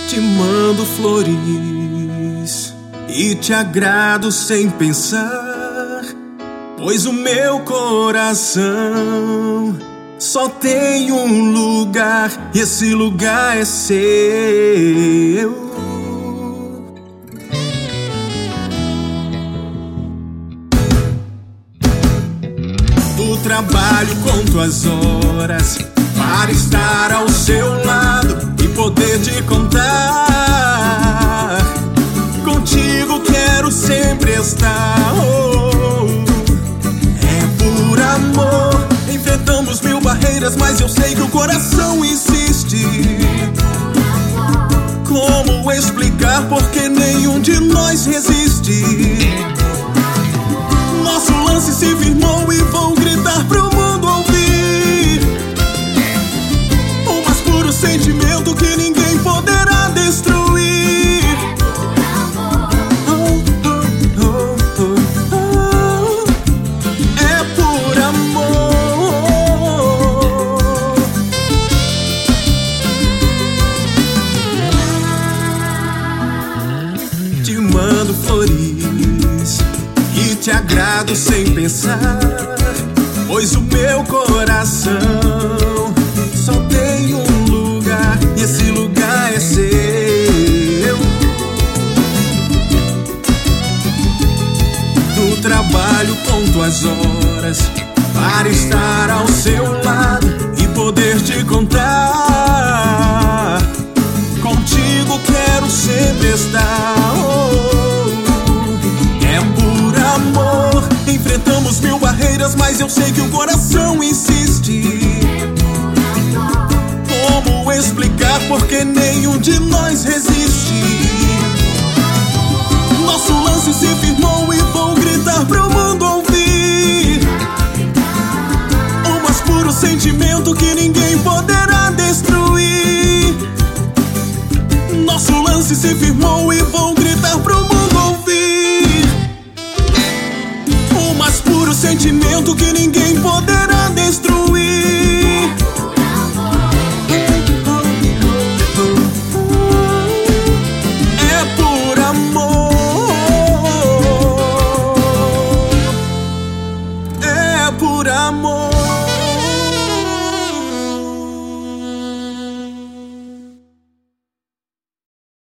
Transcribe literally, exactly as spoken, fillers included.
Te mando flores e te agrado sem pensar, pois o meu coração só tem um lugar e esse lugar é seu. Do trabalho conto as horas para estar ao seu lado e poder te contar. Contigo quero sempre estar. Oh, é por amor. Enfrentamos mil barreiras, mas eu sei que o coração insiste. Como explicar porque nenhum de nós resiste? Nosso lance se firmou e vou gritar pro mundo ouvir. O mais puro sentimento que ninguém poderá destruir. Oh, oh, oh, oh, oh. É por amor. Te mando flores e te agrado sem pensar, pois o meu coração só tem um lugar e esse lugar é seu. Do trabalho conto as horas para estar ao seu lado e poder te contar. Contigo quero sempre estar. Oh, enfrentamos mil barreiras, mas eu sei que o coração insiste. Como explicar porque nenhum de nós resiste? Nosso lance se firmou e vou gritar pro mundo ouvir. O mais puro sentimento que ninguém poderá destruir. Nosso lance se firmou e vou gritar pro mundo ouvir. O mais puro sentimento que ninguém poderá destruir.